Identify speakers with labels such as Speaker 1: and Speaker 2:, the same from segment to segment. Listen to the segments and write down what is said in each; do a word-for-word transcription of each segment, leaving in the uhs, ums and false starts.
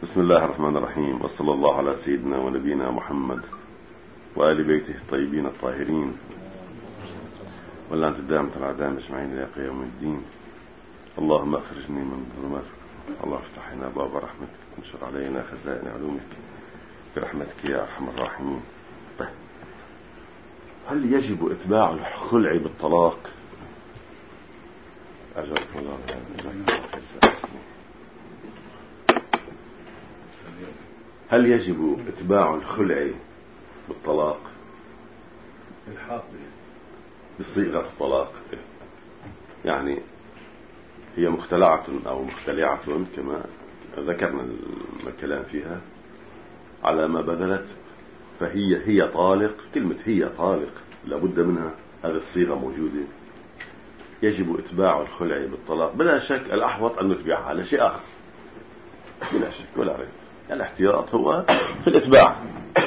Speaker 1: بسم الله الرحمن الرحيم، وصلى الله على سيدنا ونبينا محمد وآل بيته الطيبين الطاهرين واللعنة الدائمة على الأعداء أجمعين إلى قيام الدين. اللهم أخرجني من الظلمات، اللهم افتح لنا باب رحمتك، وانشر علينا خزائن علومك برحمتك يا أرحم الراحمين. طيب، هل يجب إتباع الخلع بالطلاق؟ أجرك الله. هل يجب إتباع الخلع بالطلاق بصيغة الطلاق؟ يعني هي مختلعة أو مختلعة كما ذكرنا الكلام فيها على ما بذلت، فهي هي طالق. كلمة هي طالق لابد منها، هذه الصيغة موجودة. يجب إتباع الخلع بالطلاق بلا شك. الأحوط أن نتبعها على شيء آخر بلا شك ولا ريب. الاحتياط هو في الإتباع،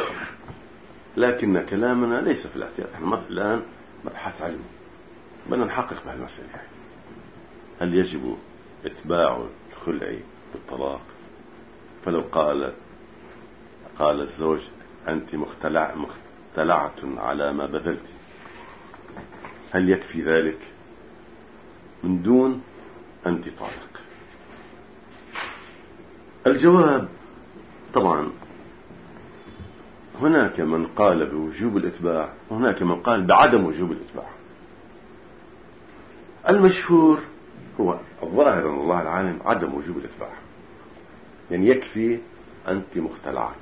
Speaker 1: لكن كلامنا ليس في الاحتياط. نحن الآن مبحث علمي، بدنا نحقق بهالمسألة. هل يجب إتباع الخلع بالطلاق؟ فلو قال قال الزوج أنت مختلع مختلعة على ما بذلت، هل يكفي ذلك من دون أنت طالق؟ الجواب طبعا هناك من قال بوجوب الإتباع وهناك من قال بعدم وجوب الإتباع. المشهور هو الظاهر أن الله العالم عدم وجوب الإتباع، يعني يكفي أنت مختلعة،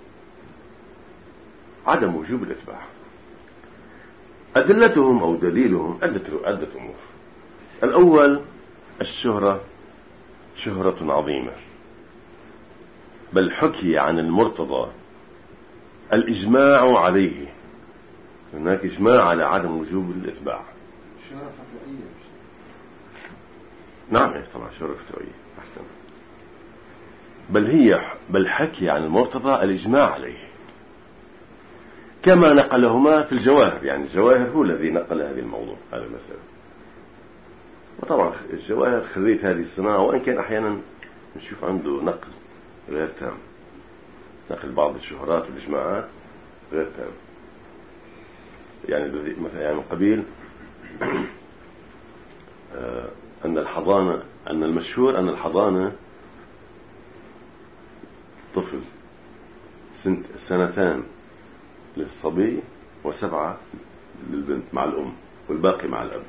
Speaker 1: عدم وجوب الإتباع. أدلتهم أو دليلهم عدة عدة أمور. الأول الشهرة، شهرة عظيمة، بل حكي عن المرتضى الإجماع عليه. هناك إجماع على عدم وجوب الإتباع.
Speaker 2: شهرة فتوائية.
Speaker 1: نعم طبعا شهرة فتوائية أحسن. بل هي بل حكي عن المرتضى الإجماع عليه، كما نقلهما في الجواهر. يعني الجواهر هو الذي نقل هذه الموضوع هذه المسألة. وطبعا الجواهر خريت هذه الصناعة، وإن كان أحيانا نشوف عنده نقل غير تام، نقل بعض الشهرات والإجماعات غير تام. يعني مثلا يعني قبيل أن الحضانة أن المشهور أن الحضانة طفل سنت سنتان للصبي وسبعة للبنت مع الأم والباقي مع الأب.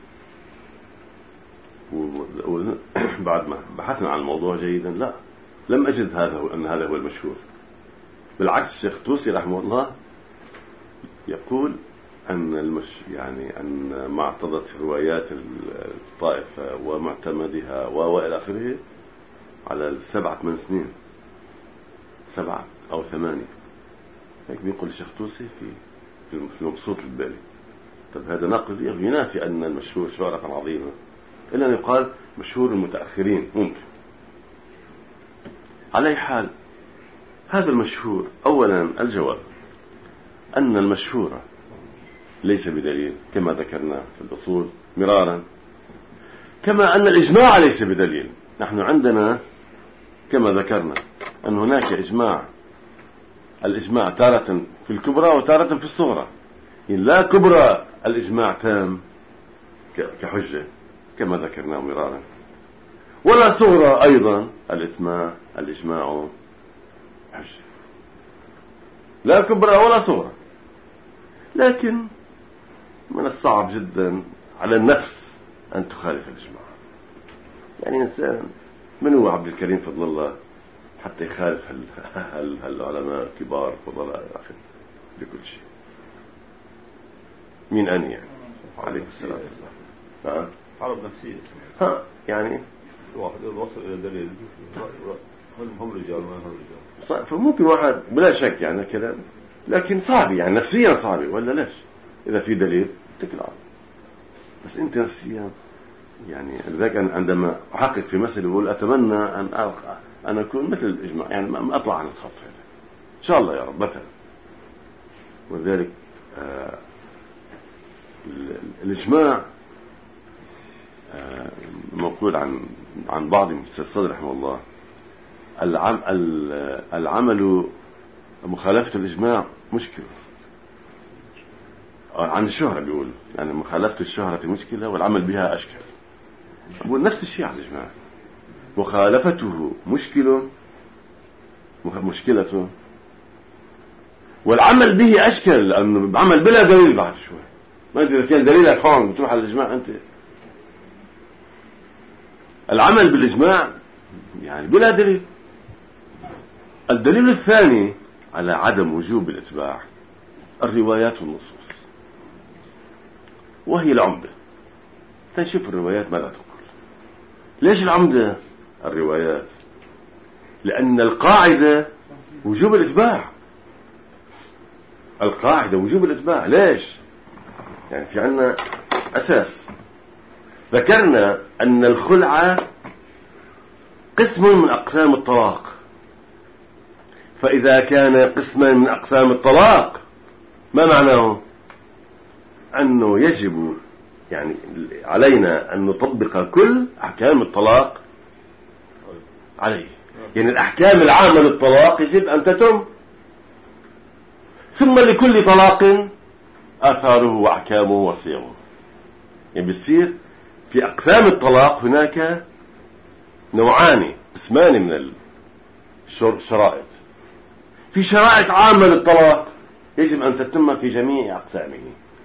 Speaker 1: وبعد ما بحثنا عن الموضوع جيدا لا لم أجد هذا هو أن هذا هو المشهور. بالعكس الشيخ توسي رحمه الله يقول أن المش يعني أن ما اعتضت روايات الطائفة ومعتمدها وإلى آخره على السبعة من سنين، سبعة أو ثمانية، هيك بيقول الشيخ توسي في في المبسوط البالي. طب هذا نقل ينافي أن المشهور شهرة عظيمة، إلا أن يقال مشهور المتأخرين ممكن. على أي حال هذا المشهور، أولا الجواب أن المشهور ليس بدليل كما ذكرنا في الأصول مرارا، كما أن الإجماع ليس بدليل. نحن عندنا كما ذكرنا أن هناك إجماع، الإجماع تارة في الكبرى وتارة في الصغرى. يعني لا كبرى الإجماع تام كحجة كما ذكرنا مرارا، ولا صغرى أيضا الإجماع الإجماع حجة، لا كبرى ولا صغرى. لكن من الصعب جدا على النفس أن تخالف الإجماع. يعني إنسان من هو عبد الكريم فضل الله حتى يخالف هالعلماء الكبار فضلاء آخر بكل شيء؟ مين أنا يعني؟ عليه السلام. ها
Speaker 3: عرض نفسية.
Speaker 1: ها يعني
Speaker 3: واحد وصل إلى دليل هم رجال ما هم رجال.
Speaker 1: فممكن واحد بلا شك يعني كلام، لكن صعب يعني نفسيا صعب ولا ليش؟ إذا في دليل اتكل عليه. بس أنت نفسيا يعني لذلك عندما أحقق في مسألة بقول أتمنى أن ألقى أن أكون مثل الإجماع، يعني ما أطلع عن الخط هذا إن شاء الله يا رب مثلا. وذلك آه الإجماع آه منقول عن عن بعض السلف رحمه الله العم العمل مخالفة الإجماع مشكلة. عن الشهرة بيقول يعني مخالفة الشهرة مشكلة والعمل بها أشكل. بقول نفس الشيء على الإجماع، مخالفته مشكلة مشكلة والعمل به أشكل، لأنه عمل بلا دليل. بعد شوي ما أنت إذا كان دليلك هون بتروح على الإجماع. أنت العمل بالإجماع يعني بلا دليل. الدليل الثاني على عدم وجوب الإتباع الروايات والنصوص، وهي العمدة. تنشوف الروايات ماذا تقول. ليش العمدة؟ الروايات، لأن القاعدة وجوب الإتباع. القاعدة وجوب الإتباع. ليش؟ يعني في عنا أساس. ذكرنا أن الخلع قسم من أقسام الطلاق، فإذا كان قسما من أقسام الطلاق ما معناه؟ أنه يجب يعني علينا أن نطبق كل أحكام الطلاق عليه. يعني الأحكام العامة للطلاق يجب أن تتم، ثم لكل طلاق آثاره وأحكامه وصيغه. يعني بيصير في أقسام الطلاق هناك نوعان قسمان من الشرائط. في شرائط عامة للطلاق يجب أن تتم في جميع أقسامه،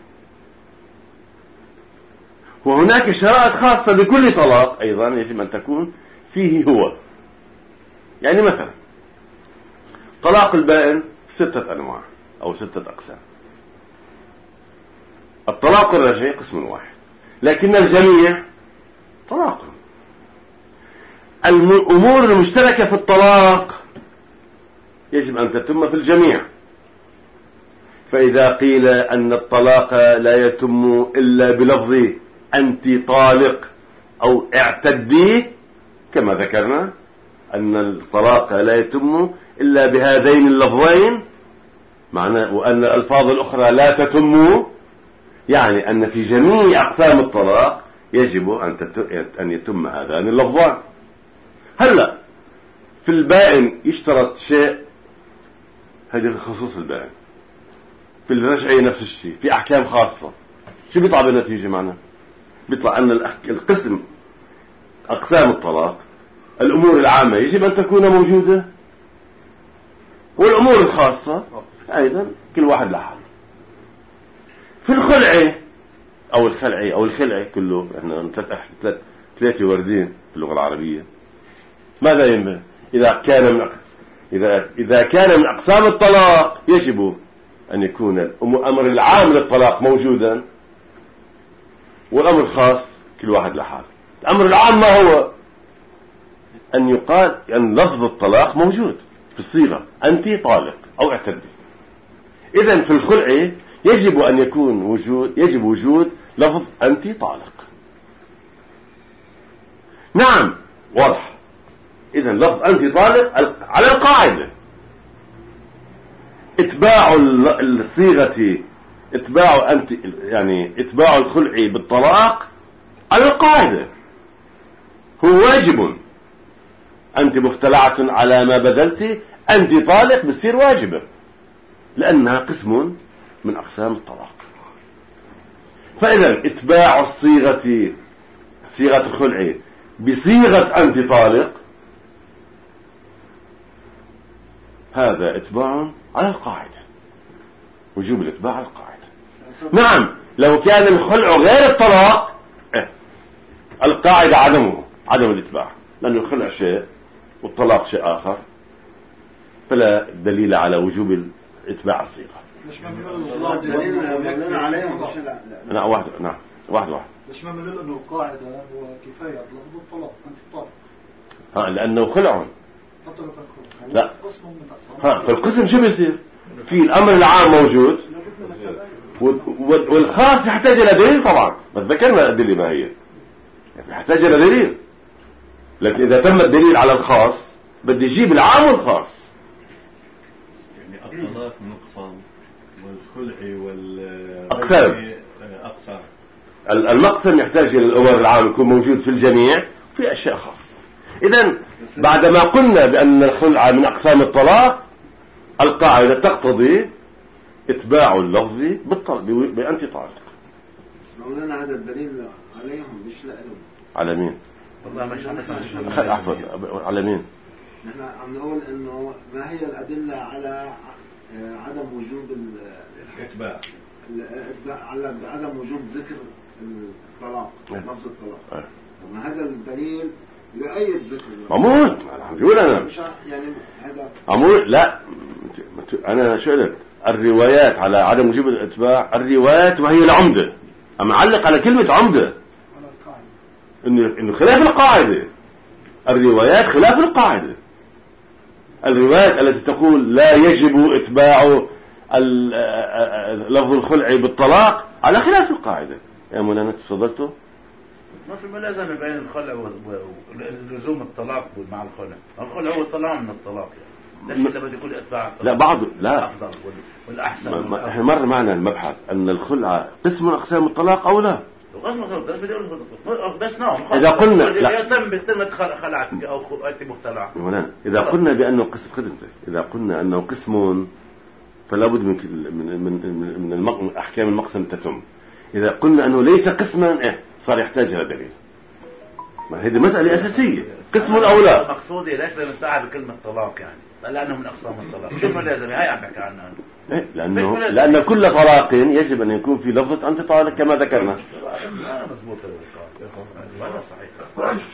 Speaker 1: وهناك شرائط خاصة لكل طلاق أيضا يجب أن تكون فيه هو. يعني مثلا طلاق البائن ستة أنواع أو ستة أقسام. الطلاق الرجعي قسم واحد، لكن الجميع طلاق. الأمور المشتركة في الطلاق يجب أن تتم في الجميع. فإذا قيل أن الطلاق لا يتم إلا بلفظ أنت طالق أو اعتدي، كما ذكرنا أن الطلاق لا يتم إلا بهذين اللفظين، معناه وأن الألفاظ الأخرى لا تتم، يعني أن في جميع أقسام الطلاق يجب أن يتم هذان اللفظان. هلأ في البائن يشترط شيء، هذا خصوص البائن. في الرجعي نفس الشيء، في أحكام خاصة. شو بيطلع بالنتيجة معنا؟ بيطلع أن القسم أقسام الطلاق الأمور العامة يجب أن تكون موجودة، والأمور الخاصة أيضا كل واحد لحاله. في الخلع أو الخلع أو الخلع كله، إحنا ثلاث ثلاثة وردين في اللغة العربية. ماذا ينبغي إذا كان من إذا إذا كان من أقسام الطلاق يجب أن يكون الأمر العام للطلاق موجودا، والأمر الخاص كل واحد لحاله. الأمر العام ما هو؟ أن يقال أن لفظ الطلاق موجود في الصيغة أنت طالق أو اعتدي. إذن في الخلع يجب أن يكون وجود يجب وجود لفظ أنت طالق. نعم واضح. إذن لفظ أنت طالق على القاعدة. اتباع الصيغة اتباع أنت يعني اتباع الخلع بالطلاق على القاعدة هو واجب. أنت مختلعة على ما بذلت، أنت طالق بتصير واجبة لأنها قسم من أقسام الطلاق. فإذا اتباع الصيغة صيغة الخلع بصيغة أنت طالق هذا اتباع على القاعدة، وجوب الاتباع على القاعدة. نعم لو كان الخلع غير الطلاق اه القاعدة عدمه عدم الاتباع، لأن الخلع شيء والطلاق شيء آخر، فلا دليل على وجوب اتباع الصيغة. نعم واحد نعم واحد واحد
Speaker 2: ليش ما بنقول انه القاعدة هو كفاية لفظ الطلاق أنت طالق؟
Speaker 1: ها لأنه خلع. لا ها فالقسم شو بيصير؟ في الأمر العام موجود والخاص يحتاج إلى دليل طبعا، بس ذكرنا الدليل ما هي يحتاج إلى دليل. لكن إذا تم الدليل على الخاص بدي يجيب العام والخاص.
Speaker 3: يعني الطلاق نقصان والخلع
Speaker 1: والأقسام
Speaker 3: أقسام.
Speaker 1: المقسم يحتاج إلى الأمر العام يكون موجود في الجميع، في أشياء خاصة. إذن بعدما قلنا بأن الخلع من أقسام الطلاق، القاعدة تقتضي اتباع اللفظ بأنت طالق.
Speaker 4: مولانا هذا الدليل عليهم مش لهم.
Speaker 1: على مين؟
Speaker 3: والله مش
Speaker 1: أحفظ على مين؟
Speaker 4: نحن عم نقول إنه ما هي الأدلة على عدم وجوب
Speaker 3: الاتباع،
Speaker 4: على عدم وجوب ذكر الطلاق، لفظ الطلاق. ما هذا الدليل لأي ذكر؟
Speaker 1: عمود يقول أنا
Speaker 4: يعني هذا
Speaker 1: عمود. لا أنا شو قلت؟ الروايات على عدم وجوب الاتباع، الروايات وهي العمدة. أما علق على كلمة عمدة إنه إنه خلاف القاعدة. الروايات خلاف القاعدة. الروايات التي تقول لا يجب اتباع لفظ الخلع بالطلاق على خلاف القاعدة. يا مولانا تصدقتوا؟
Speaker 3: ما في ملازمة بين الخلع ولزوم الطلاق مع الخلع. الخلع هو طلاق من الطلاق يعني. ليش لما يقول اتباع الطلاق؟
Speaker 1: لا بعض لا
Speaker 3: الأفضل والأحسن.
Speaker 1: احنا مر معنا المبحث أن الخلع قسم من أقسام الطلاق أو لا.
Speaker 3: بس نعم.
Speaker 1: إذا قلنا لا
Speaker 3: يتم بكلمة خلعتك أو أنت مختلع.
Speaker 1: إذا قلنا بأنه قسم خدمتك، إذا قلنا أنه قسم فلا بد من من من من المق... أحكام المقسم تتم. إذا قلنا أنه ليس قسما إيه صار يحتاج إلى دليل. ما هذه مسألة أساسية، قسم أو لا.
Speaker 3: مقصودي ليش بنتعب بكلمة طلاق يعني؟ لأنه من أقسام الطلاق. شو الملازمة؟ هاي عم بحكي عنها.
Speaker 1: إيه لأنه لأن كل طلاق يجب أن يكون في لفظة أنت طالق كما ذكرنا.
Speaker 3: مضبوط هذا صحيح.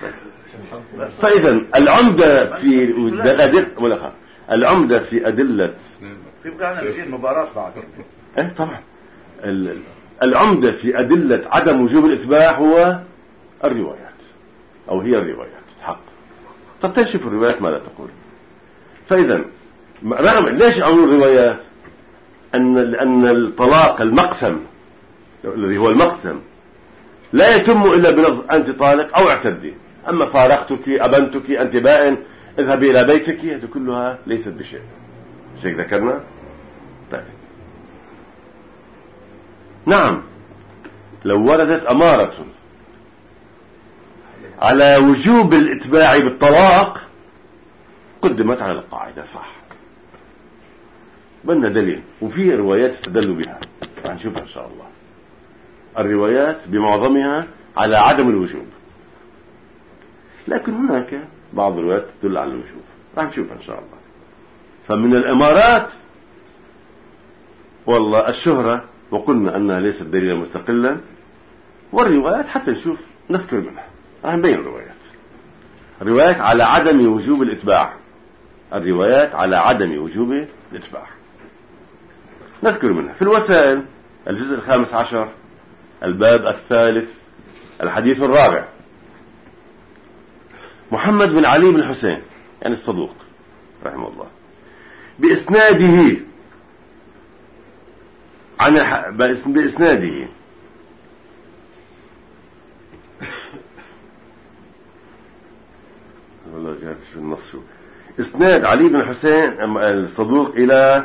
Speaker 1: فإذا العمدة في أدلة العمدة في أدلة
Speaker 3: في بقى نجي المباراة بعد.
Speaker 1: إيه طبعا العمدة في أدلة عدم وجوب الإتباع هو الروايات أو هي الروايات الحق. طب تنشف الروايات ماذا تقول؟ فإذا رغم ليش أقول الروايات؟ أن أن الطلاق المقسم الذي هو المقسم لا يتم إلا بلفظ أنت طالق أو اعتدي. أما فارقتك، أبنتك، أنت بائن، اذهبي إلى بيتك، هذه كلها ليست بشيء. شيء ذكرنا. طيب نعم لو وردت أمارة على وجوب الإتباع بالطلاق قدمت على القاعدة صح، بلنا دليل وفي روايات استدلوا بها راح نشوفها إن شاء الله. الروايات بمعظمها على عدم الوجوب، لكن هناك بعض الروايات تدل على الوجوب راح نشوفها إن شاء الله. فمن الإمارات والله الشهرة، وقلنا أنها ليست دليلا مستقلا، والروايات حتى نشوف نذكر منها راح نبين الروايات. الروايات على عدم وجوب الإتباع، الروايات على عدم وجوب الإتباع نذكر منها. في الوسائل الجزء الخامس عشر الباب الثالث الحديث الرابع، محمد بن علي بن حسين يعني الصدوق رحمه الله بإسناده عن الح... بإسناده والله جاءت في النص شو إسناد علي بن حسين الصدوق إلى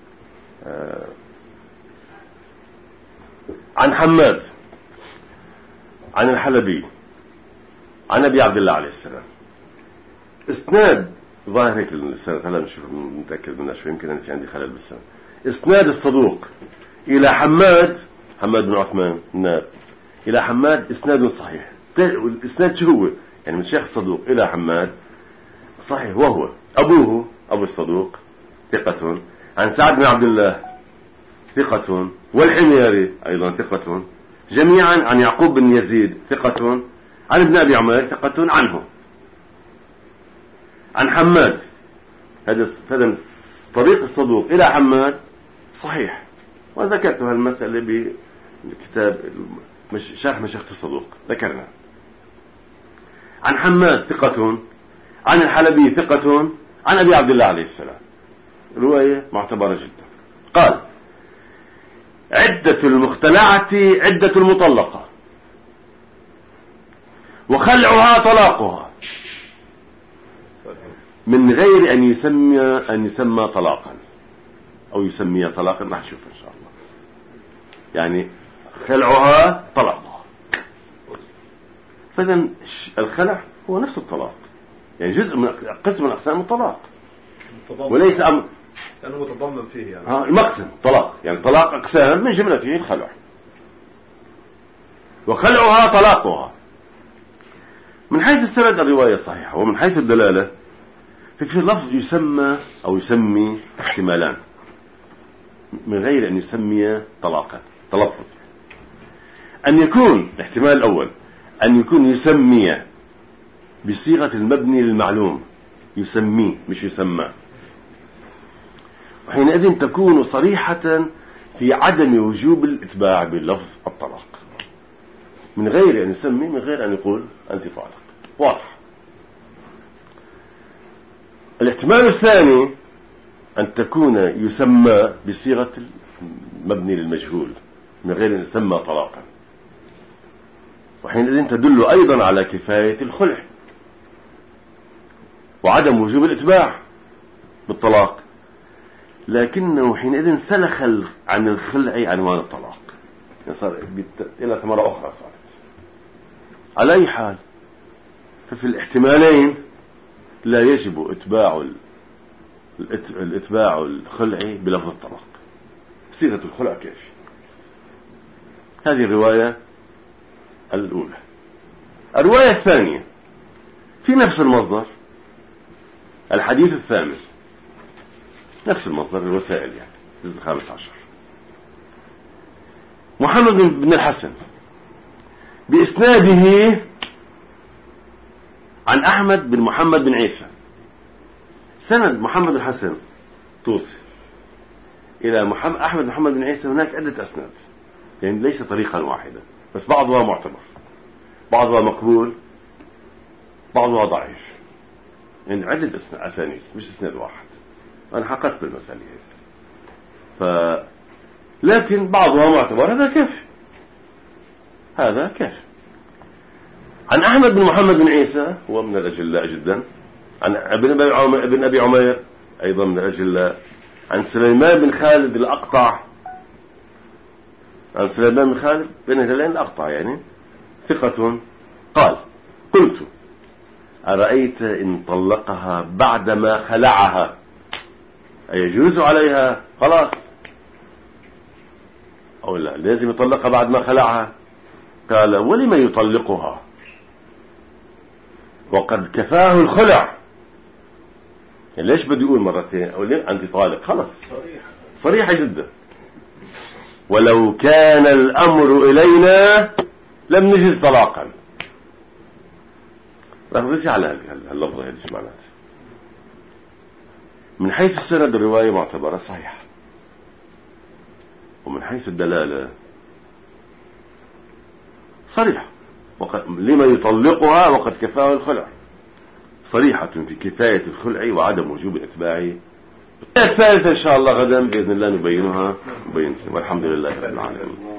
Speaker 1: عن حماد عن الحلبي عن أبي عبد الله عليه السلام. إسناد ظاهر هيك السنة، هلا نشوف متأكد منها شوي، يمكن أنا في عندي خلل بالسنة. إسناد الصدوق إلى حماد حماد بن عثمان الناب إلى حماد إسناد صحيح. الإسناد شو هو؟ يعني من شيخ الصدوق إلى حماد صحيح، وهو أبوه أبو الصدوق ثقة، عن سعد بن عبد الله ثقة، والحميري أيضا ثقة، جميعا عن يعقوب بن يزيد ثقة، عن ابن أبي عمير ثقة عنه، عن حماد. هذا طريق الصدوق إلى حماد صحيح، وذكرت هالمسألة بكتاب شرح مشيخة الصدوق ذكرنا. عن حماد ثقة، عن الحلبي ثقة، عن أبي عبد الله عليه السلام. رواية معتبرة جدا. قال عدة المختلعة عدة المطلقة، وخلعها طلاقها، من غير أن يسمى أن يسمى طلاقا أو يسميها طلاقا، راح نشوف إن شاء الله. يعني خلعها طلاقها، فإذا الخلع هو نفس الطلاق يعني جزء من قسم من أقسام الطلاق، وليس أمر
Speaker 2: لأنه متضمن فيه يعني
Speaker 1: ها المقسم طلاق، يعني طلاق أقسام من جملته الخلع، وخلعها طلاقها. من حيث السند الرواية صحيحة، ومن حيث الدلالة ففي لفظ يسمى أو يسمي احتمالان من غير أن يسمي طلاقا تلفظ. أن يكون الاحتمال الأول أن يكون يسمي بصيغة المبني للمعلوم، يسميه مش يسمى، وحينئذ تكون صريحة في عدم وجوب الإتباع باللفظ الطلاق من غير أن يسمي، من غير أن يقول أنت طالق، واضح. الاحتمال الثاني أن تكون يسمى بصيغة المبني للمجهول من غير أن يسمى طلاقا، وحينئذ تدل أيضا على كفاية الخلع وعدم وجوب الإتباع بالطلاق، لكنه حينئذ سلخ عن الخلع عنوان الطلاق، صار إلى ثمرة أخرى صارت. على أي حال ففي الاحتمالين لا يجب إتباع الإتباع الخلع بلفظ الطلاق، صيغة الخلع كيف. هذه الرواية الأولى. الرواية الثانية في نفس المصدر، الحديث الثامن، نفس المصدر الوسائل يعني الجزء الخامس عشر، محمد بن الحسن بإسناده عن أحمد بن محمد بن عيسى. سند محمد الحسن توصل إلى محمد أحمد محمد بن عيسى هناك عدة أسناد، يعني ليس طريقا واحدة، بس بعضها معتبر، بعضها مقبول، بعضها ضعيف، يعني عدة أسانيد مش اسناد واحد. أنا حققت بالمسألة هذه، ف لكن بعضها معتبر، هذا كيف هذا كيف. عن أحمد بن محمد بن عيسى هو من الأجلاء جدا، عن ابن أبي عمير أيضا من الأجلاء، عن سليمان بن خالد الأقطع، عن سليمان بن خالد بن هلالين الأقطع يعني ثقة، قال: قلت: أرأيت إن طلقها بعدما خلعها أيجوز عليها؟ خلاص أو لا لازم يطلقها بعد ما خلعها؟ قال: ولم يطلقها وقد كفاه الخلع؟ يعني ليش بدي يقول مرتين أو ليه أنت طالق؟ خلاص صريحة صريحة جدا. ولو كان الأمر إلينا لم نجز طلاقا. ركزي على هذه اللفظة هذه معناتها. من حيث السند الرواية معتبرة صحيحة، ومن حيث الدلالة صريحة، لما يطلقها وقد كفاه الخلع، صريحة في كفاية الخلع وعدم وجوب الاتباع. الثالثة إن شاء الله غدا بإذن الله نبينها، نبين والحمد لله رب العالمين.